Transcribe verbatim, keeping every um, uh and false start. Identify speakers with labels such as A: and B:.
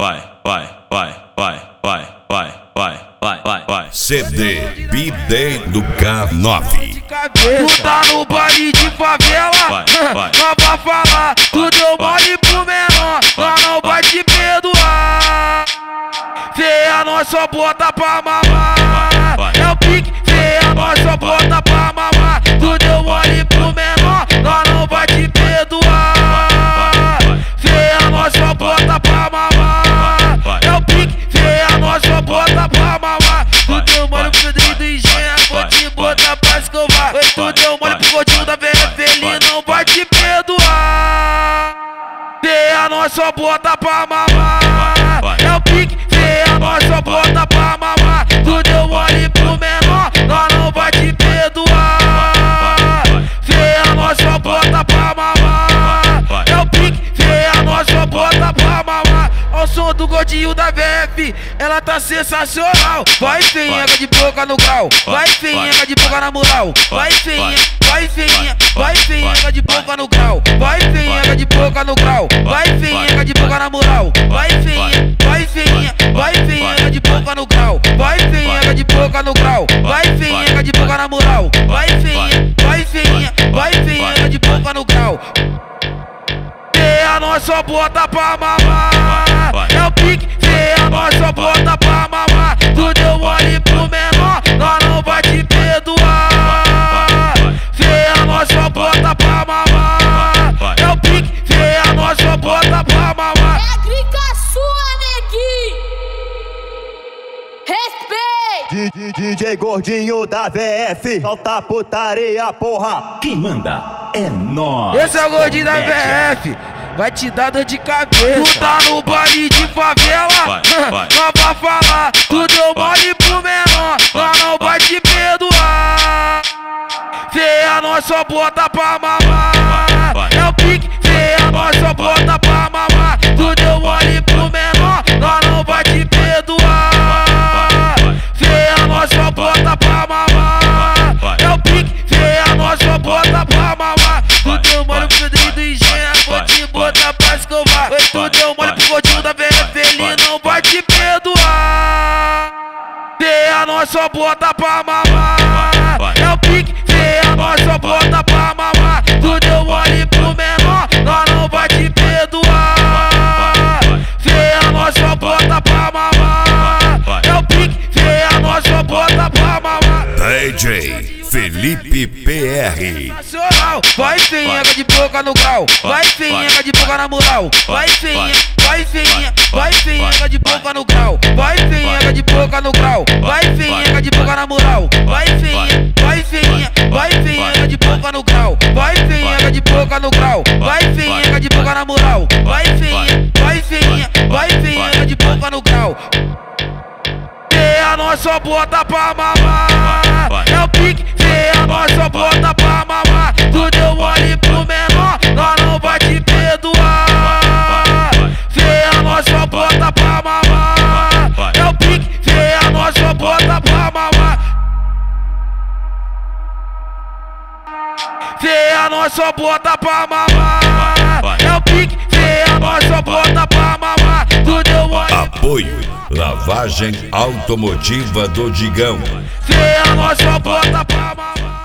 A: vai, vai, vai, vai, vai, vai, vai, vai, vai, vai.
B: C D B-Day do K nove.
C: Tu tá no baile de favela,
A: Vai, vai.
C: não vai falar. Tu deu mole pro menor, nós não vai te perdoar. Feia, nós só bota pra mamar. É o pique, feia, nós só bota pra mamar. Tu deu mole pro menor, nós não vai te perdoar. Feia, nós só bota pra mamar. É o pique, feia, nós só bota pra mamar. Tu deu mole pro Pedrinho do engenho, vou te botar pra escovar. Tu deu mole pro gordinho da V F, ele não vai te perdoar. Feia, nós só bota pra mamar. É o pique, feia, nós só bota pra mamar. Tu deu mole pro menor, nós não vai te perdoar. Feia, nós só bota pra mamar. É o pique, feia, nós só bota pra mamar. Ao som do gordinho da V F, ela tá sensacional. Vai feinha de boca no grau, vai feinha de boca na moral. Vai feinha, vai feinha, vai feinha de boca no grau. Vai feinha de boca no grau, vai feinha de boca na moral. Vai feinha, vai feinha, vai feinha de boca no grau. Vai feinha de boca no grau, vai feinha de boca na moral. Vai feinha, vai feinha, vai feinha de boca no grau. Feia, nós só bota pra mamar. É o pique, feia, nós só bota pra mamar. Tu deu mole pro menor, nós não vai te perdoar. Feia, nós só bota pra mamar. É o pique, feia, nós só bota pra mamar.
D: É a grica sua, neguinho. Respeito.
E: D J Gordinho da V F, solta putaria, porra.
F: Quem manda é nós.
C: Esse é o gordinho da V F, vai te dar dor de cabeça. Tu tá no baile de favela,
A: Vai, vai.
C: não vai falar. Tu deu mole pro menor, nós não vai te perdoar. Feia, nós só bota pra mamar. É o pique, feia, nós só bota pra mamar. Tu deu mole pro menor, nós não vai te perdoar. Feia, nós só bota pra mamar. É o pique, feia, nós só bota pra mamar. Tu deu mole pro Pedrinho do engenho, vou te botar pra escovar. Tu deu mole pro gordinho da V F, ele não vai te perdoar. Feia, nós só bota pra mamar. É o pique, feia, nós só bota pra mamar. Tu deu mole pro menor, nós não vai te perdoar. Feia, nós só bota pra mamar. É o pique, feia, nós só bota pra mamar.
B: D J Felipe P R.
C: Nacional, vai feinha de boca no grau, vai feinha de boca na moral. Vai feinha, vai feinha, vai feinha de boca no grau. Vai feinha de boca no grau, vai feinha de boca na moral. Vai feinha, vai feinha, vai feinha de boca no grau. Vai feinha de boca no grau, vai feinha de boca na moral. Vai feinha, vai feinha, vai feinha de boca no grau. Feia, nós só bota pra mamar. É o pique, feia, nós só bota pra mamar. Tu deu mole pro menor, nós não vai te perdoar. Feia, nós só bota pra mamar. É o pique, feia, nós só bota pra mamar. Feia, nós só bota pra mamar. É o pique, feia, nós só bota pra mamar. Tu deu mole.
B: Apoio Lavagem Automotiva do Digão.
C: Feia, nós só bota pra mamar.